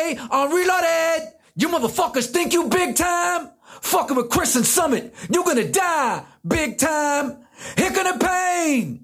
Today on Reloaded, you motherfuckers think you big time? Fucking with Chris and Summit, you gonna die big time. Here come the pain.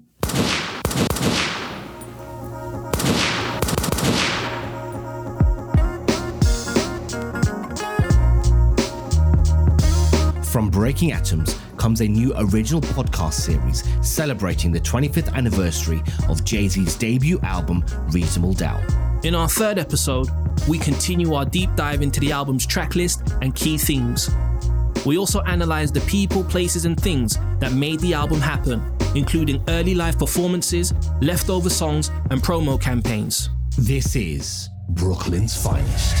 From Breaking Atoms comes a new original podcast series celebrating the 25th anniversary of Jay-Z's debut album, Reasonable Doubt. In our third episode, we continue our deep dive into the album's track list and key themes. We also analyze the people, places, and things that made the album happen, including early live performances, leftover songs, and promo campaigns. This is Brooklyn's Finest.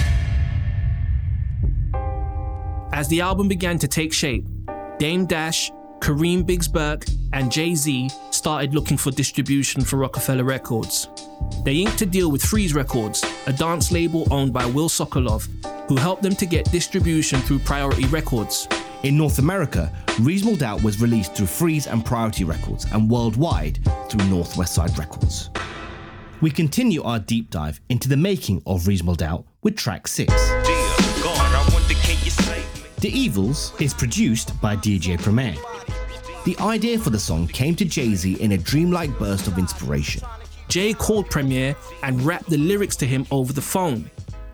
As the album began to take shape, Dame Dash, Kareem Biggs Burke, and Jay-Z started looking for distribution for Rockefeller Records. They inked a deal with Freeze Records, a dance label owned by Will Sokolov, who helped them to get distribution through Priority Records. In North America, Reasonable Doubt was released through Freeze and Priority Records, and worldwide through Northwest Side Records. We continue our deep dive into the making of Reasonable Doubt with track 6. The Evils is produced by DJ Premier. The idea for the song came to Jay-Z in a dreamlike burst of inspiration. Jay called Premier and rapped the lyrics to him over the phone.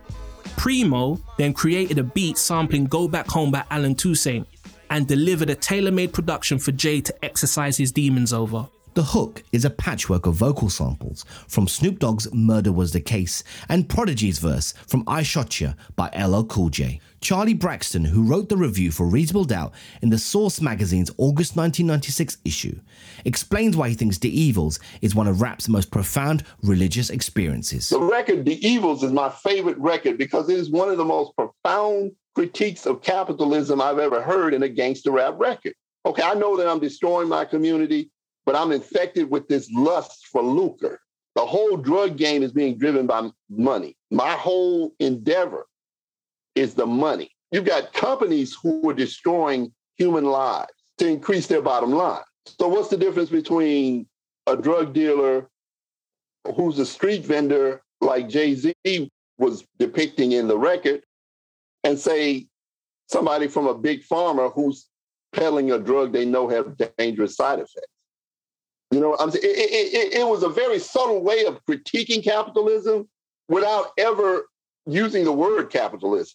Primo then created a beat sampling Go Back Home by Alan Toussaint and delivered a tailor-made production for Jay to exercise his demons over. The hook is a patchwork of vocal samples from Snoop Dogg's Murder Was the Case and Prodigy's verse from I Shot Ya by LL Cool J. Charlie Braxton, who wrote the review for Reasonable Doubt in the Source magazine's August 1996 issue, explains why he thinks The Evils is one of rap's most profound religious experiences. The record, The Evils, is my favorite record because it is one of the most profound critiques of capitalism I've ever heard in a gangster rap record. Okay, I know that I'm destroying my community, but I'm infected with this lust for lucre. The whole drug game is being driven by money. My whole endeavor is the money. You've got companies who are destroying human lives to increase their bottom line. So what's the difference between a drug dealer who's a street vendor like Jay-Z was depicting in the record and say somebody from a big pharma who's peddling a drug they know has dangerous side effects? You know, it was a very subtle way of critiquing capitalism without ever using the word capitalism.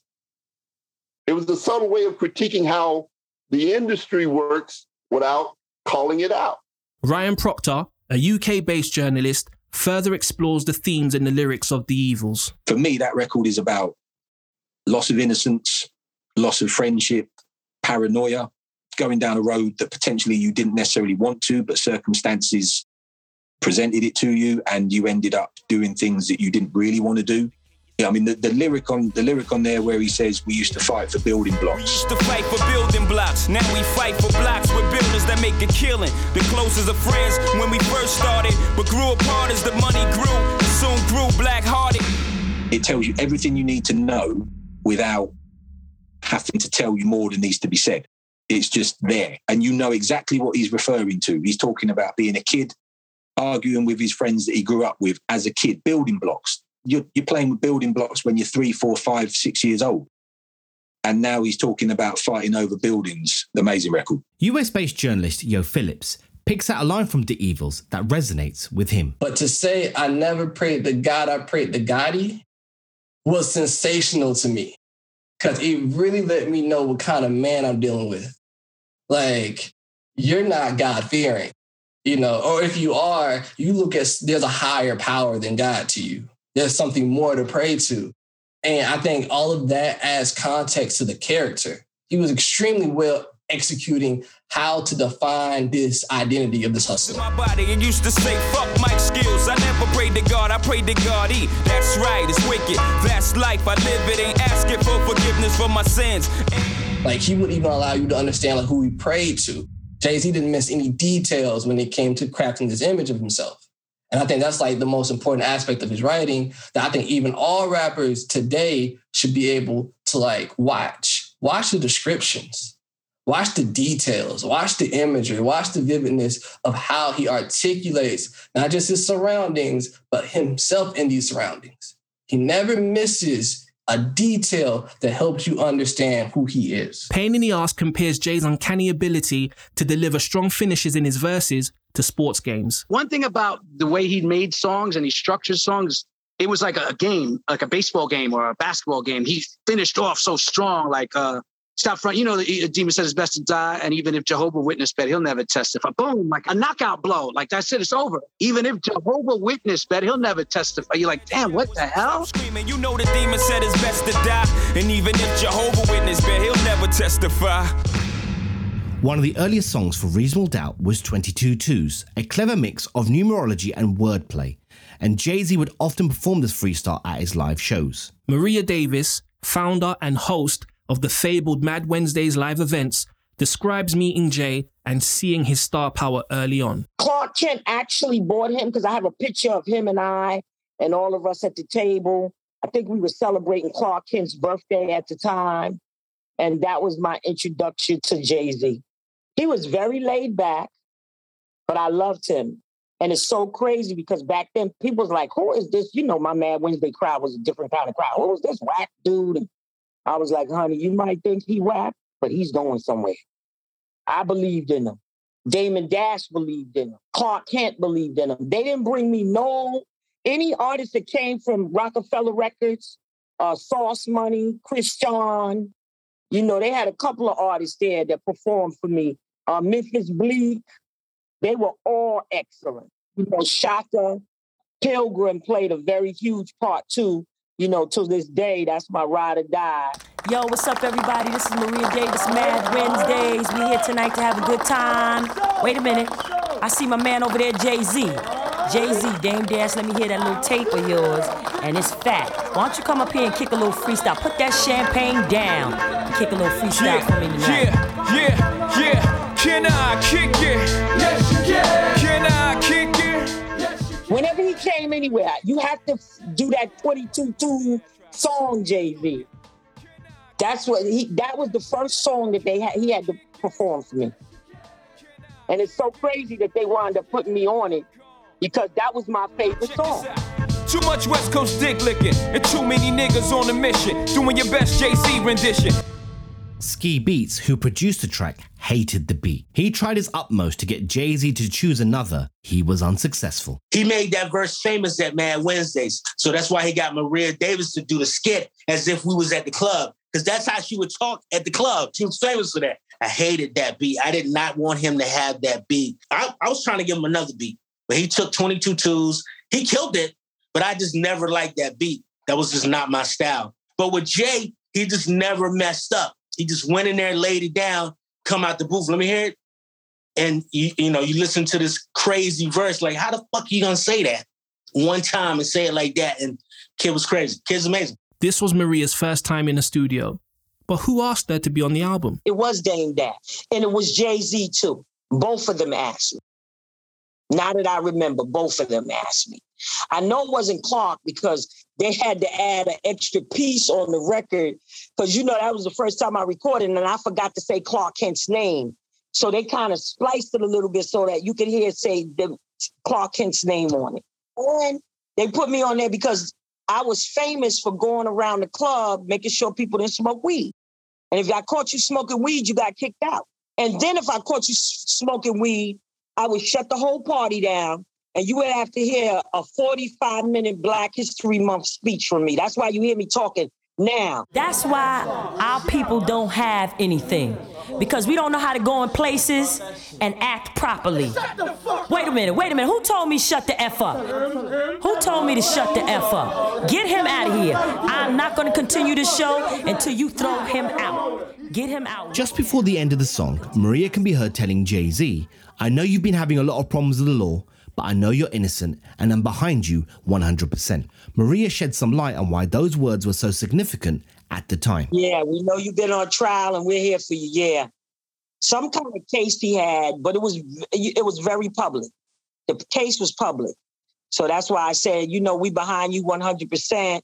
It was a subtle way of critiquing how the industry works without calling it out. Ryan Proctor, a UK-based journalist, further explores the themes in the lyrics of The Evils. For me, that record is about loss of innocence, loss of friendship, paranoia, going down a road that potentially you didn't necessarily want to, but circumstances presented it to you and you ended up doing things that you didn't really want to do. Yeah, I mean, the lyric on there where he says, we used to fight for building blocks. We used to fight for building blocks. Now we fight for blocks with builders that make a killing. The closest of friends when we first started, but grew apart as the money grew and soon grew black-hearted. It tells you everything you need to know without having to tell you more than needs to be said. It's just there. And you know exactly what he's referring to. He's talking about being a kid, arguing with his friends that he grew up with as a kid, building blocks. You're playing with building blocks when you're 3, 4, 5, 6 years old. And now he's talking about fighting over buildings. The amazing record. US-based journalist Yo Phillips picks out a line from The Evils that resonates with him. But to say I never prayed to God, I prayed to Gotti was sensational to me. Because it really let me know what kind of man I'm dealing with. Like, you're not God-fearing, you know, or if you are, you look at, there's a higher power than God to you. There's something more to pray to. And I think all of that adds context to the character. He was extremely well executing how to define this identity of this hustler. My body, it used to say, fuck Mike Skills. I never prayed to God, I prayed to God. That's right, it's wicked. That's life, I live it. Ain't asking for forgiveness for my sins. Like, he would even allow you to understand like who he prayed to. Jay-Z didn't miss any details when it came to crafting this image of himself. And I think that's like the most important aspect of his writing that I think even all rappers today should be able to like watch. Watch the descriptions, watch the details, watch the imagery, watch the vividness of how he articulates not just his surroundings, but himself in these surroundings. He never misses a detail that helps you understand who he is. Pain in the Ass compares Jay's uncanny ability to deliver strong finishes in his verses to sports games. One thing about the way he made songs and he structured songs, it was like a game, like a baseball game or a basketball game. He finished off so strong, like stop front. You know, the demon said it's best to die, and even if Jehovah Witness bet, he'll never testify. Boom, like a knockout blow. Like that's it, it's over. Even if Jehovah Witness bet, he'll never testify. You're like, damn, what the hell? Screaming, you know the demon said it's best to die, and even if Jehovah Witness bet, he'll never testify. One of the earliest songs for Reasonable Doubt was 22 Twos, a clever mix of numerology and wordplay, and Jay-Z would often perform this freestyle at his live shows. Maria Davis, founder and host of the fabled Mad Wednesdays live events, describes meeting Jay and seeing his star power early on. Clark Kent actually bought him because I have a picture of him and I and all of us at the table. I think we were celebrating Clark Kent's birthday at the time. And that was my introduction to Jay-Z. He was very laid back, but I loved him. And it's so crazy because back then people was like, who is this? You know, my Mad Wednesday crowd was a different kind of crowd. Who was this whack dude? And I was like, honey, you might think he whack, but he's going somewhere. I believed in him. Damon Dash believed in him. Clark Kent believed in him. They didn't bring me any artist that came from Rockefeller Records, Sauce Money, Chris John. You know, they had a couple of artists there that performed for me. Memphis Bleak, they were all excellent. You know, Shaka, Pilgrim played a very huge part too. You know, to this day, that's my ride or die. Yo, what's up, everybody? This is Maria Davis, Mad Wednesdays. We here tonight to have a good time. Wait a minute. I see my man over there, Jay-Z. Jay-Z, Dame Dash, let me hear that little tape of yours. And it's fat. Why don't you come up here and kick a little freestyle? Put that champagne down and kick a little freestyle for me tonight. Yeah. Can I kick it? Yes, you can. Can I kick it? Whenever he came anywhere, you have to do that 22-2 song, Jay-Z. That was the first song that he had to perform for me. And it's so crazy that they wound up putting me on it because that was my favorite song. Too much West Coast dick licking and too many niggas on a mission doing your best Jay-Z rendition. Ski Beats, who produced the track, hated the beat. He tried his utmost to get Jay-Z to choose another. He was unsuccessful. He made that verse famous at Mad Wednesdays. So that's why he got Maria Davis to do the skit as if we was at the club. Because that's how she would talk at the club. She was famous for that. I hated that beat. I did not want him to have that beat. I was trying to give him another beat. But he took 22 Twos. He killed it. But I just never liked that beat. That was just not my style. But with Jay, he just never messed up. He just went in there, laid it down, come out the booth. Let me hear it. And you listen to this crazy verse. Like, how the fuck are you gonna say that one time and say it like that? And kid was crazy. Kid's amazing. This was Maria's first time in the studio. But who asked her to be on the album? It was Dame Dash. And it was Jay-Z too. Both of them asked me. Now that I remember, both of them asked me. I know it wasn't Clark because they had to add an extra piece on the record because, that was the first time I recorded and I forgot to say Clark Kent's name. So they kind of spliced it a little bit so that you could hear it say Clark Kent's name on it. And they put me on there because I was famous for going around the club, making sure people didn't smoke weed. And if I caught you smoking weed, you got kicked out. And then if I caught you smoking weed, I would shut the whole party down and you would have to hear a 45-minute Black History Month speech from me. That's why you hear me talking now. That's why our people don't have anything. Because we don't know how to go in places and act properly. Wait a minute. Who told me shut the F up? Who told me to shut the F up? Get him out of here. I'm not going to continue this show until you throw him out. Get him out. Just before the end of the song, Maria can be heard telling Jay-Z, I know you've been having a lot of problems with the law, but I know you're innocent and I'm behind you 100%. Maria shed some light on why those words were so significant at the time. Yeah, we know you've been on trial and we're here for you, yeah. Some kind of case he had, but it was very public. The case was public. So that's why I said, we behind you 100%.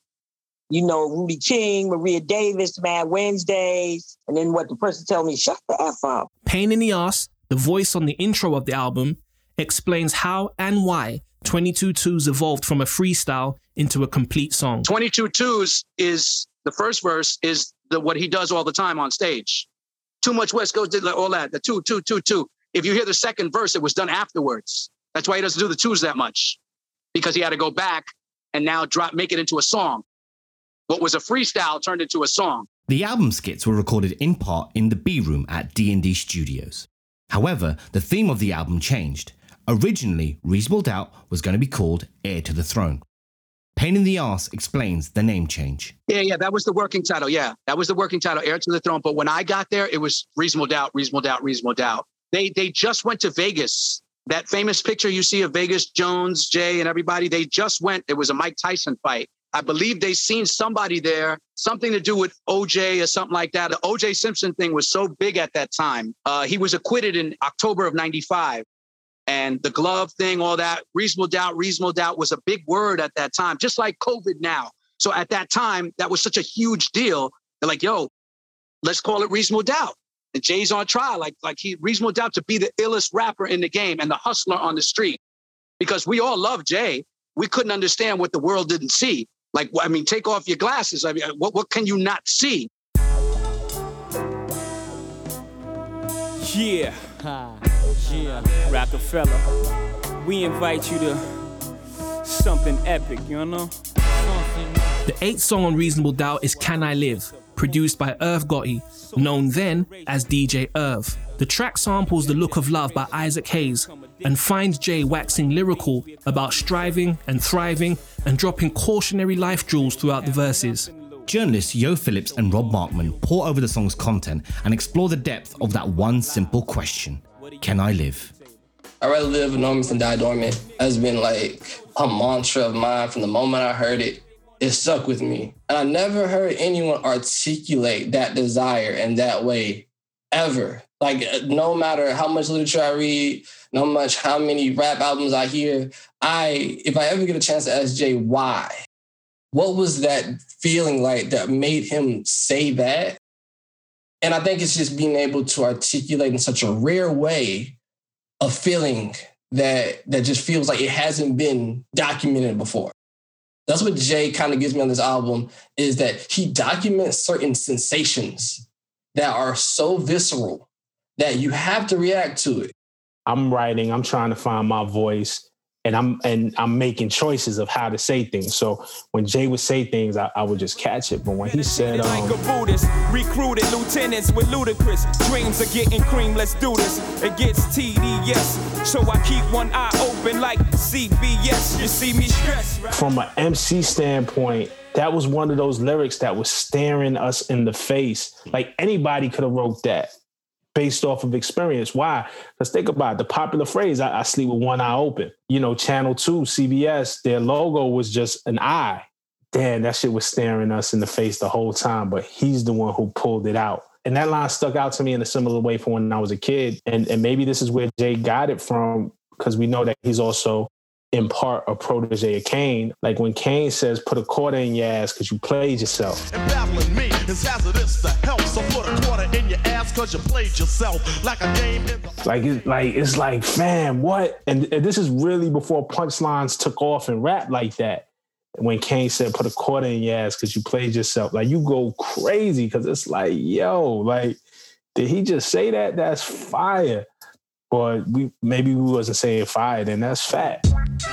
Rudy King, Maria Davis, Mad Wednesdays, and then what the person tell me, shut the F up. Pain in the Ass, the voice on the intro of the album, explains how and why 22 Twos evolved from a freestyle into a complete song. 22 Twos is The first verse is what he does all the time on stage. Too much West Coast, all that, the two. If you hear the second verse, it was done afterwards. That's why he doesn't do the twos that much, because he had to go back and now make it into a song. What was a freestyle turned into a song. The album skits were recorded in part in the B Room at D&D Studios. However, the theme of the album changed. Originally, Reasonable Doubt was going to be called Heir to the Throne. Pain in the Arse explains the name change. Yeah, that was the working title. Yeah, that was the working title, Heir to the Throne. But when I got there, it was Reasonable Doubt, Reasonable Doubt, Reasonable Doubt. They just went to Vegas. That famous picture you see of Vegas, Jones, Jay, and everybody, they just went. It was a Mike Tyson fight. I believe they seen somebody there, something to do with OJ or something like that. The OJ Simpson thing was so big at that time. He was acquitted in October of 95. And the glove thing, all that, reasonable doubt was a big word at that time, just like COVID now. So at that time, that was such a huge deal. They're like, yo, let's call it Reasonable Doubt. And Jay's on trial, like Reasonable Doubt to be the illest rapper in the game and the hustler on the street. Because we all love Jay. We couldn't understand what the world didn't see. Like, I mean, take off your glasses. I mean, what can you not see? Yeah. Rockefeller, we invite you to something epic, you know? The 8th song on Reasonable Doubt is Can I Live, produced by Irv Gotti, known then as DJ Irv. The track samples The Look of Love by Isaac Hayes and finds Jay waxing lyrical about striving and thriving and dropping cautionary life jewels throughout the verses. Journalists Yo Phillips and Rob Markman pour over the song's content and explore the depth of that one simple question: can I live? I'd rather live enormous than die dormant has been like a mantra of mine from the moment I heard it. It stuck with me. And I never heard anyone articulate that desire in that way, ever. Like, no matter how much literature I read, no matter how many rap albums I hear, if I ever get a chance to ask Jay why, what was that feeling like that made him say that? And I think it's just being able to articulate in such a rare way a feeling that just feels like it hasn't been documented before. That's what Jay kind of gives me on this album, is that he documents certain sensations that are so visceral that you have to react to it. I'm writing, I'm trying to find my voice, and I'm making choices of how to say things. So when Jay would say things, I would just catch it. But when he said, like a Buddhist, recruited lieutenants with ludicrous dreams of getting cream, let's do this. It gets TDS, so I keep one eye open like CBS. You see me stressed, right? From an MC standpoint, that was one of those lyrics that was staring us in the face. Like, anybody could have wrote that based off of experience. Why? Because think about it, the popular phrase, I sleep with one eye open. You know, Channel 2, CBS, their logo was just an eye. Damn, that shit was staring us in the face the whole time, but he's the one who pulled it out. And that line stuck out to me in a similar way from when I was a kid. And maybe this is where Jay got it from, because we know that he's also in part a protege of Kane. Like when Kane says, put a quarter in your ass because you played yourself. And battling me is hazardous to health. So put a quarter in your ass because you played yourself. Like a game in the... It's like, fam, what? And this is really before punchlines took off in rap like that. When Kane said, put a quarter in your ass because you played yourself. Like, you go crazy because it's like, yo, like, did he just say that? That's fire. Or maybe we wasn't saying fire, then that's fat.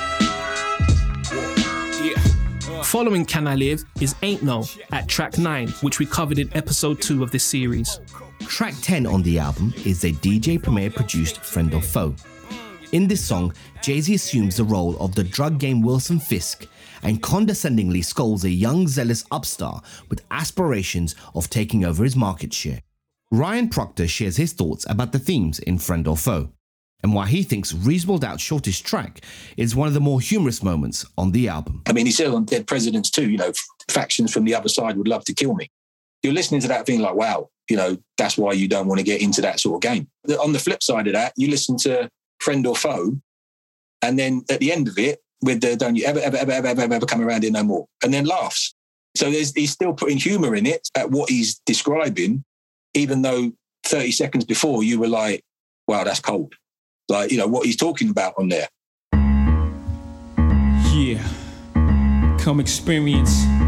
Following Can I Live is Ain't No at track 9, which we covered in episode 2 of this series. Track 10 on the album is a DJ Premier produced Friend or Foe. In this song, Jay-Z assumes the role of the drug game Wilson Fisk and condescendingly scolds a young zealous upstart with aspirations of taking over his market share. Ryan Proctor shares his thoughts about the themes in Friend or Foe, and why he thinks Reasonable Doubt's shortest track is one of the more humorous moments on the album. I mean, he said on Dead Presidents too, you know, factions from the other side would love to kill me. You're listening to that thing like, wow, you know, that's why you don't want to get into that sort of game. On the flip side of that, you listen to Friend or Foe, and then at the end of it, with the don't you ever come around here no more, and then laughs. So he's still putting humour in it at what he's describing, even though 30 seconds before you were like, wow, that's cold. Like, you know, what he's talking about on there. Yeah. Come experience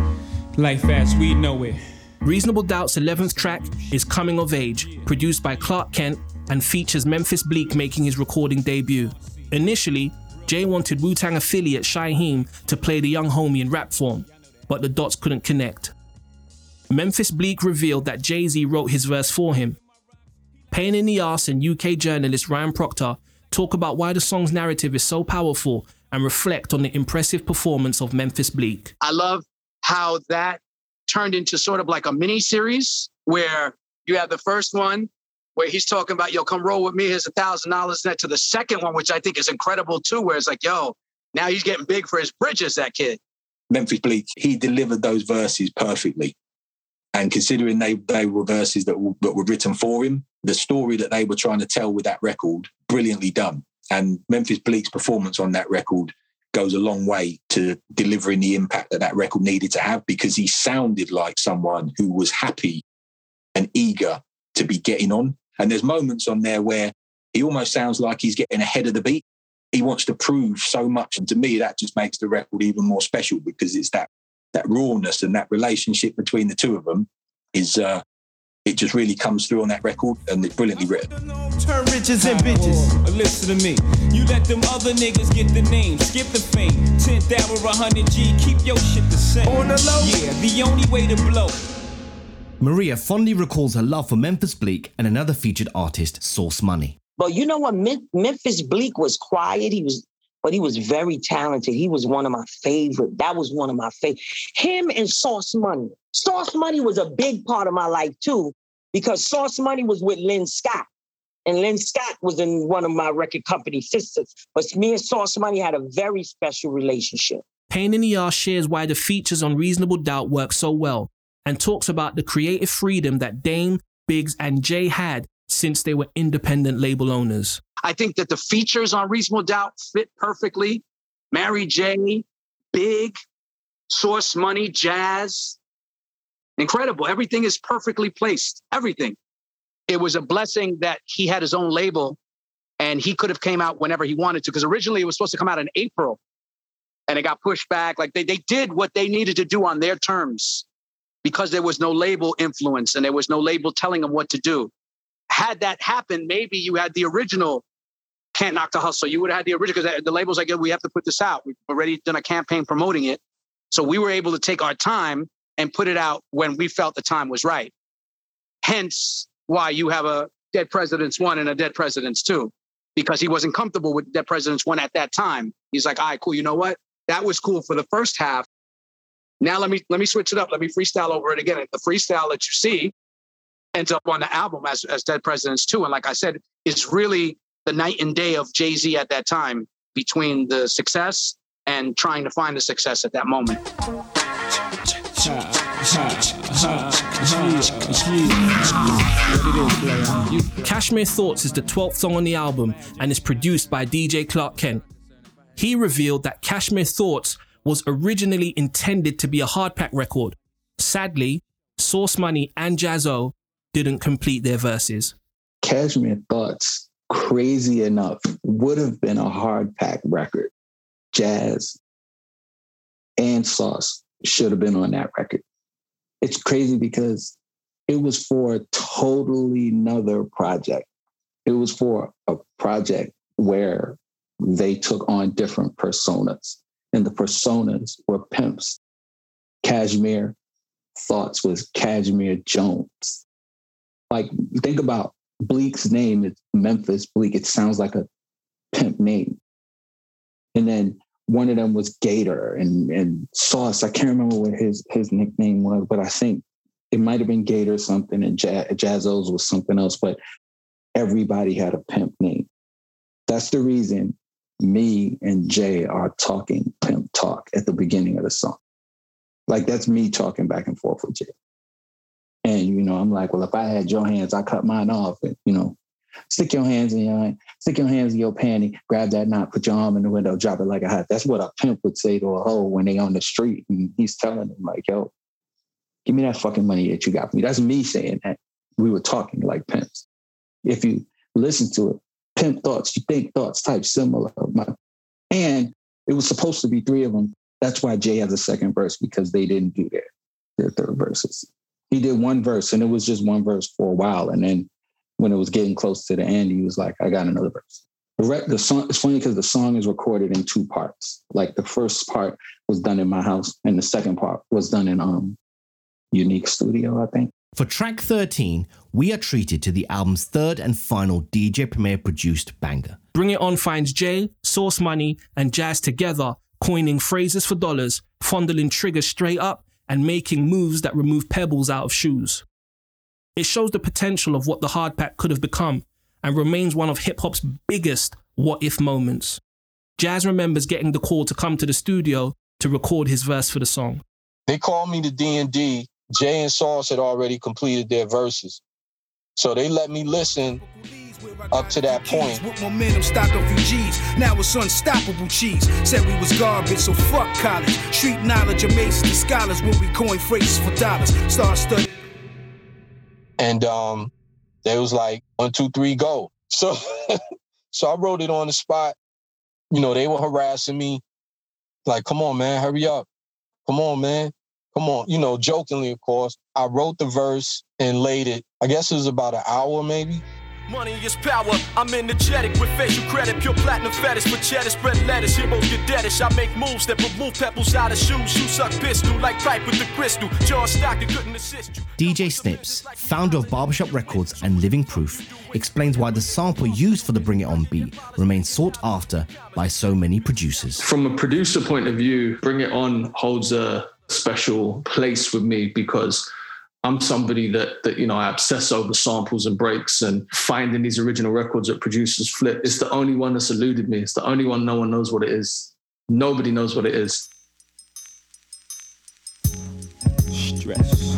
Life as we know it. Reasonable Doubt's 11th track is Coming of Age, produced by Clark Kent and features Memphis Bleek making his recording debut. Initially, Jay wanted Wu-Tang affiliate Shyheim to play the young homie in rap form, but the dots couldn't connect. Memphis Bleek revealed that Jay-Z wrote his verse for him. Pain in the Arse and UK journalist Ryan Proctor talk about why the song's narrative is so powerful and reflect on the impressive performance of Memphis Bleek. I love how that turned into sort of like a mini series where you have the first one where he's talking about, yo, come roll with me, here's $1,000 net, to the second one, which I think is incredible too, where it's like, yo, now he's getting big for his bridges, that kid. Memphis Bleek, he delivered those verses perfectly. And considering they were verses that were written for him, the story that they were trying to tell with that record, brilliantly done. And Memphis Bleek's performance on that record goes a long way to delivering the impact that record needed to have, because he sounded like someone who was happy and eager to be getting on. And there's moments on there where he almost sounds like he's getting ahead of the beat. He wants to prove so much. And to me, that just makes the record even more special, because it's that rawness and that relationship between the two of them is, it just really comes through on that record, and it's brilliantly written. Turn riches and bitches. Listen to me. You let them other niggas get the name, skip the fame. 10th hour, 100 G, keep your shit the same. On the low? Yeah, the only way to blow. Maria fondly recalls her love for Memphis Bleek and another featured artist, Sauce Money. But you know what? Memphis Bleek was quiet. But he was very talented. He was one of my favorite. That was one of my favorite. Him and Sauce Money. Sauce Money was a big part of my life too, because Sauce Money was with Lynn Scott. And Lynn Scott was in one of my record company sisters. But me and Sauce Money had a very special relationship. Pain in the Arse shares why the features on Reasonable Doubt work so well, and talks about the creative freedom that Dame, Biggs, and Jay had since they were independent label owners. I think that the features on Reasonable Doubt fit perfectly. Mary J, Big, Sauce Money, Jazz. Incredible. Everything is perfectly placed. Everything. It was a blessing that he had his own label and he could have came out whenever he wanted to, because originally it was supposed to come out in April and it got pushed back. Like they did what they needed to do on their terms because there was no label influence and there was no label telling them what to do. Had that happened, maybe you had the original Can't Knock the Hustle. You would have had the original, because the label's like, we have to put this out. We've already done a campaign promoting it. So we were able to take our time and put it out when we felt the time was right. Hence why you have a Dead Presidents 1 and a Dead Presidents 2, because he wasn't comfortable with Dead Presidents 1 at that time. He's like, all right, cool. You know what? That was cool for the first half. Now let me switch it up. Let me freestyle over it again. And the freestyle that you see ends up on the album as Dead Presidents 2. And like I said, it's really the night and day of Jay-Z at that time, between the success and trying to find the success at that moment. Cashmere Thoughts is the 12th song on the album and is produced by DJ Clark Kent. He revealed that Cashmere Thoughts was originally intended to be a hardpack record. Sadly, Sauce Money and Jaz-O didn't complete their verses. Cashmere Thoughts, crazy enough, would have been a hardpack record. Jazz and Sauce should have been on that record. It's crazy because it was for a totally another project. It was for a project where they took on different personas, and the personas were pimps. Cashmere Thoughts was Cashmere Jones. Like, think about Bleek's name is Memphis Bleek. It sounds like a pimp name. And then one of them was Gator and Sauce. I can't remember what his nickname was, but I think it might have been Gator something, and Jaz-O's was something else, but everybody had a pimp name. That's the reason me and Jay are talking pimp talk at the beginning of the song. Like, that's me talking back and forth with Jay. And, you know, I'm like, well, if I had your hands, I cut mine off. And, you know, stick your hands in your panty, grab that knot, put your arm in the window, drop it like a hat. That's what a pimp would say to a hoe when they on the street. And he's telling them, like, yo, give me that fucking money that you got for me. That's me saying that. We were talking like pimps. If you listen to it, pimp thoughts, you think thoughts type similar. And it was supposed to be 3 of them. That's why Jay has a second verse, because they didn't do that. did 3 verses. He did 1 verse, and it was just 1 verse for a while. And then when it was getting close to the end, he was like, I got another verse. The song, it's funny because the song is recorded in 2 parts. Like the first part was done in my house, and the second part was done in Unique Studio, I think. For track 13, we are treated to the album's 3rd and final DJ Premier produced banger. Bring It On finds Jay, Source Money, and Jazz together, coining phrases for dollars, fondling triggers straight up, and making moves that remove pebbles out of shoes. It shows the potential of what the Hard Pack could have become, and remains one of hip-hop's biggest what-if moments. Jazz remembers getting the call to come to the studio to record his verse for the song. They called me to D&D. Jay and Sauce had already completed their verses. So they let me listen up to that point. With momentum stopped a few G's. Now it's unstoppable cheese. Said we was garbage, so fuck college. Street knowledge amazes the scholars when we coin phrases for dollars. Start studying. And they was like, 1, 2, 3, go. So I wrote it on the spot. You know, they were harassing me. Like, come on, man, hurry up. Come on, man. Come on. You know, jokingly, of course. I wrote the verse and laid it. I guess it was about an hour, maybe. Money is power. I'm energetic with facial credit. Pure platinum fetish for cheddar. Spread lettuce. Heroes get deadish. I make moves that remove pebbles out of shoes. You suck pistol like pipe with the crystal. John Stockton couldn't assist you. DJ Snips, founder of Barbershop Records and Living Proof, explains why the sample used for the Bring It On beat remains sought after by so many producers. From a producer point of view, Bring It On holds a special place with me because I'm somebody that you know, I obsess over samples and breaks and finding these original records that producers flip. It's the only one that's eluded me. It's the only one no one knows what it is. Nobody knows what it is. Stress.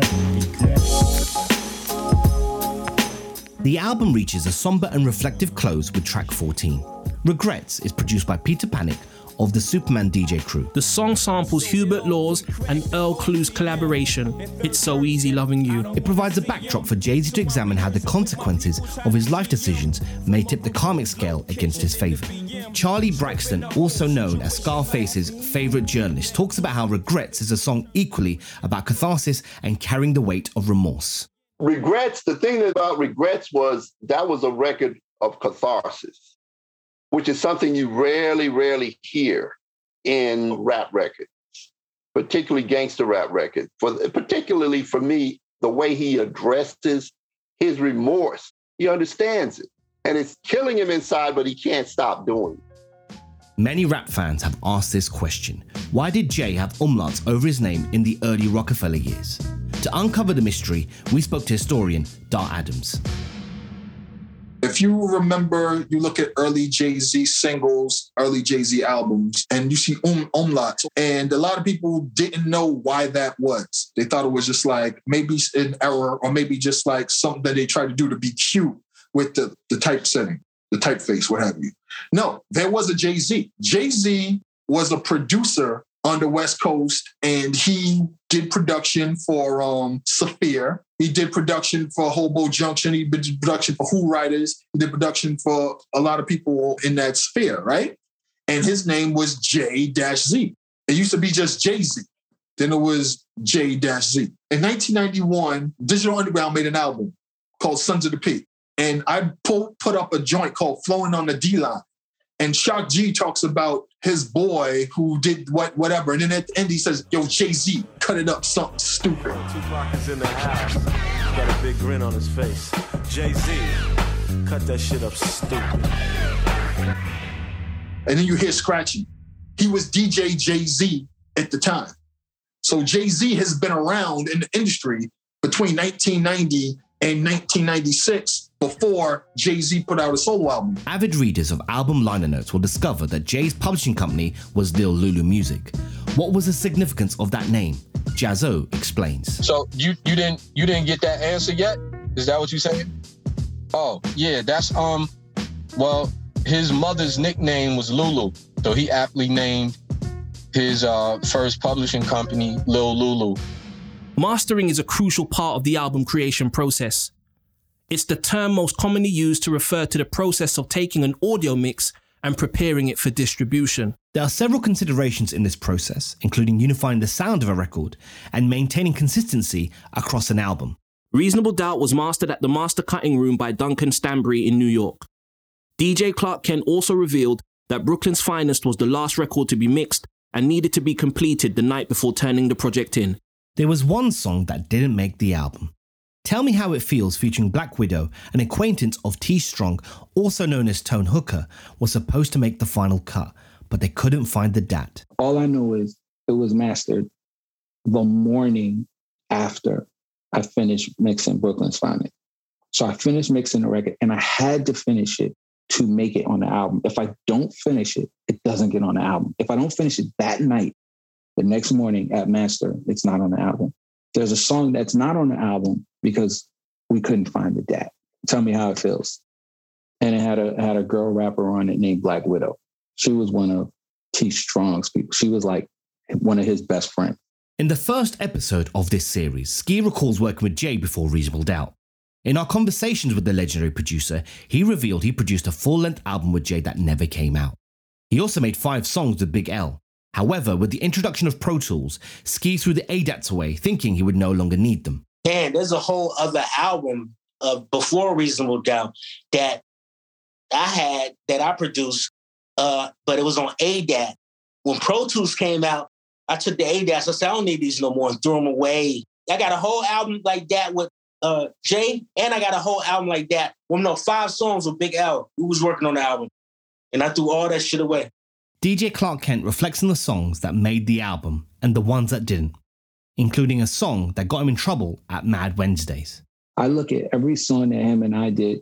The album reaches a somber and reflective close with track 14. Regrets is produced by Peter Panic of the Superman DJ crew. The song samples Hubert Law's and Earl Clue's collaboration, It's So Easy Loving You. It provides a backdrop for Jay-Z to examine how the consequences of his life decisions may tip the karmic scale against his favor. Charlie Braxton, also known as Scarface's favorite journalist, talks about how Regrets is a song equally about catharsis and carrying the weight of remorse. Regrets, the thing about Regrets was that was a record of catharsis, which is something you rarely hear in rap records, particularly gangster rap records. Particularly for me, the way he addresses his remorse, he understands it. And it's killing him inside, but he can't stop doing it. Many rap fans have asked this question. Why did Jay have umlauts over his name in the early Rockefeller years? To uncover the mystery, we spoke to historian Dar Adams. If you remember, you look at early Jay-Z singles, early Jay-Z albums, and you see umlauts. And a lot of people didn't know why that was. They thought it was just like maybe an error or maybe just like something that they tried to do to be cute with the typesetting, the typeface, what have you. No, there was a Jay-Z. Jay-Z was a producer on the West Coast, and he did production for Saphir. He did production for Hobo Junction. He did production for Who Riders. He did production for a lot of people in that sphere, right? And his name was J-Z. It used to be just Jay-Z. Then it was J-Z. In 1991, Digital Underground made an album called Sons of the P. And I put up a joint called Flowing on the D-Line. And Shock G talks about his boy who did whatever. And then at the end, he says, yo, Jay-Z, cut it up something stupid. Tupac is in the house. Got a big grin on his face. Jay-Z, cut that shit up stupid. And then you hear scratching. He was DJ Jay-Z at the time. So Jay-Z has been around in the industry between 1990 and 1996 before Jay-Z put out a solo album. Avid readers of album liner notes will discover that Jay's publishing company was Lil Lulu Music. What was the significance of that name? Jaz-O explains. So you didn't get that answer yet? Is that what you saying? Oh, yeah, that's well, his mother's nickname was Lulu, so he aptly named his first publishing company Lil Lulu. Mastering is a crucial part of the album creation process. It's the term most commonly used to refer to the process of taking an audio mix and preparing it for distribution. There are several considerations in this process, including unifying the sound of a record and maintaining consistency across an album. Reasonable Doubt was mastered at the Master Cutting Room by Duncan Stanbury in New York. DJ Clark Kent also revealed that Brooklyn's Finest was the last record to be mixed and needed to be completed the night before turning the project in. There was one song that didn't make the album. Tell Me How It Feels, featuring Black Widow, an acquaintance of T Strong, also known as Tone Hooker, was supposed to make the final cut, but they couldn't find the DAT. All I know is it was mastered the morning after I finished mixing Brooklyn's Finest. So I finished mixing the record and I had to finish it to make it on the album. If I don't finish it, it doesn't get on the album. If I don't finish it that night, the next morning at master, it's not on the album. There's a song that's not on the album because we couldn't find the DAT. Tell Me How It Feels. And it had a girl rapper on it named Black Widow. She was one of T Strong's people. She was like one of his best friends. In the first episode of this series, Ski recalls working with Jay before Reasonable Doubt. In our conversations with the legendary producer, he revealed he produced a full-length album with Jay that never came out. He also made 5 songs with Big L. However, with the introduction of Pro Tools, Ski threw the ADATs away, thinking he would no longer need them. Man, there's a whole other album before Reasonable Doubt that I produced, but it was on ADAT. When Pro Tools came out, I took the ADATs. I said, I don't need these no more, and threw them away. I got a whole album like that with Jay, and I got a whole album like that. 5 songs with Big L, who was working on the album. And I threw all that shit away. DJ Clark Kent reflects on the songs that made the album and the ones that didn't, including a song that got him in trouble at Mad Wednesdays. I look at every song that him and I did,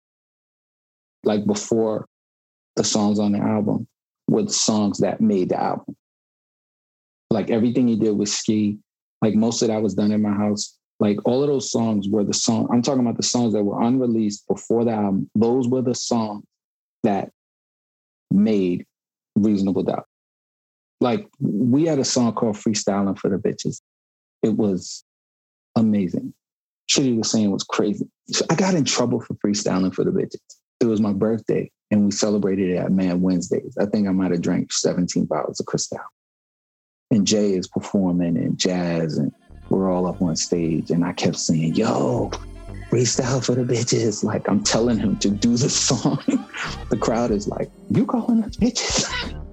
like before the songs on the album, were the songs that made the album. Like everything he did with Ski, like most of that was done in my house. Like all of those songs were the song. I'm talking about the songs that were unreleased before the album. Those were the songs that made Reasonable Doubt. Like we had a song called Freestyling for the Bitches. It was amazing. Shit he was saying was crazy. I got in trouble for freestyling for the bitches. It was my birthday and we celebrated it at Mad Wednesdays. I think I might have drank 17 bottles of Cristal. And Jay is performing and Jazz and we're all up on stage and I kept saying, yo, freestyle for the bitches. Like I'm telling him to do the song. The crowd is like, you calling us bitches?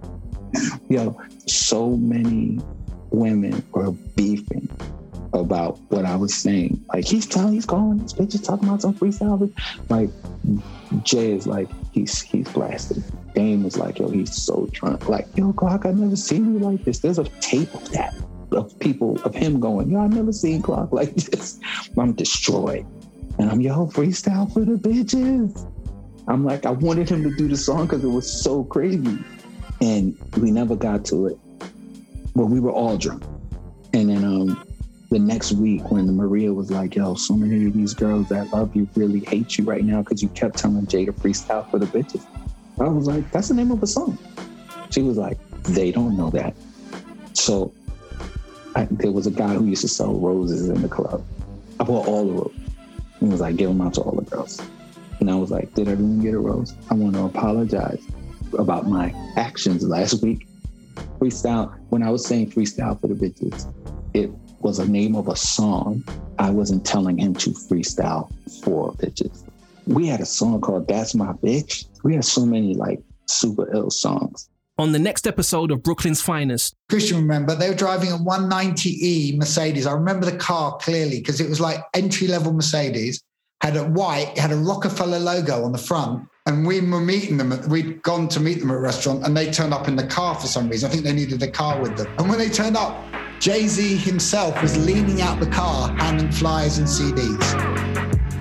Yo, so many women were beefing about what I was saying. Like he's calling us bitches, talking about some freestyle. Like Jay is like, he's blasted. Dame was like, yo, he's so drunk. Like, yo, Clark, I've never seen you like this. There's a tape of that, of him going, yo, I've never seen Clark like this. I'm destroyed. And I'm, yo, freestyle for the bitches. I'm like, I wanted him to do the song because it was so crazy. And we never got to it. But we were all drunk. And then the next week when Maria was like, yo, so many of these girls that love you really hate you right now because you kept telling Jay to freestyle for the bitches. I was like, that's the name of a song. She was like, they don't know that. So there was a guy who used to sell roses in the club. I bought all the roses. He was like, give them out to all the girls. And I was like, did everyone get a rose? I want to apologize about my actions last week. Freestyle, when I was saying freestyle for the bitches, it was a name of a song. I wasn't telling him to freestyle for bitches. We had a song called That's My Bitch. We had so many like super ill songs. On the next episode of Brooklyn's Finest. Christian, remember, they were driving a 190E Mercedes. I remember the car clearly because it was like entry-level Mercedes, had a white, had a Rockefeller logo on the front. And we were meeting them. We'd gone to meet them at a restaurant and they turned up in the car for some reason. I think they needed a car with them. And when they turned up, Jay-Z himself was leaning out the car, handing flyers and CDs.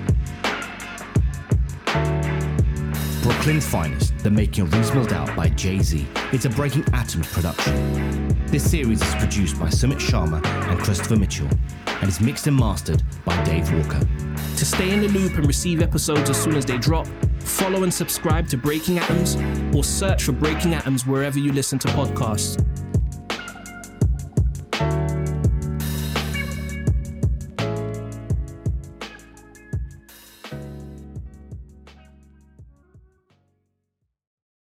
Brooklyn's Finest, The Making of Reasonable Doubt by Jay-Z. It's a Breaking Atoms production. This series is produced by Sumit Sharma and Christopher Mitchell and is mixed and mastered by Dave Walker. To stay in the loop and receive episodes as soon as they drop, follow and subscribe to Breaking Atoms or search for Breaking Atoms wherever you listen to podcasts.